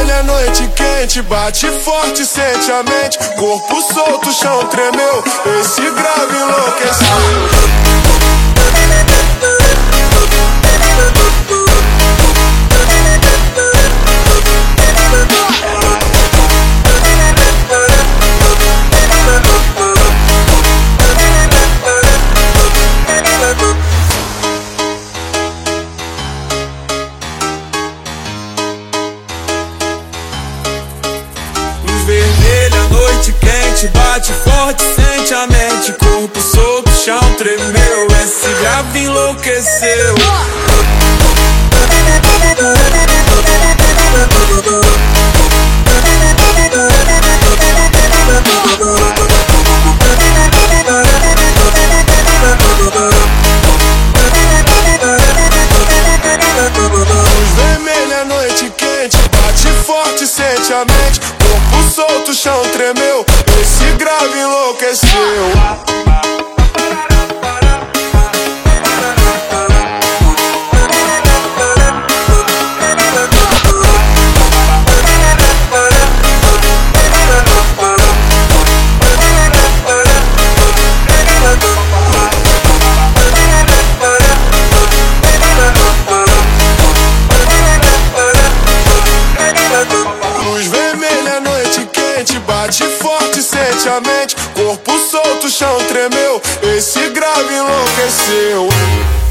vermelha, noite quente, bate forte, sente a mente. Corpo solto, chão tremeu, esse grave enlouqueceu. Vermelha, noite quente, bate forte, sente a mente. Corpo solto, chão tremeu, esse grave enlouqueceu. Luz vermelha, noite quente, bate forte, sente a mente. Corpo solto, chão tremeu, esse grave enlouqueceu. Luz vermelha, noite quente, bate forte, sente a mente. Corpo solto, chão tremeu, esse grave enlouqueceu.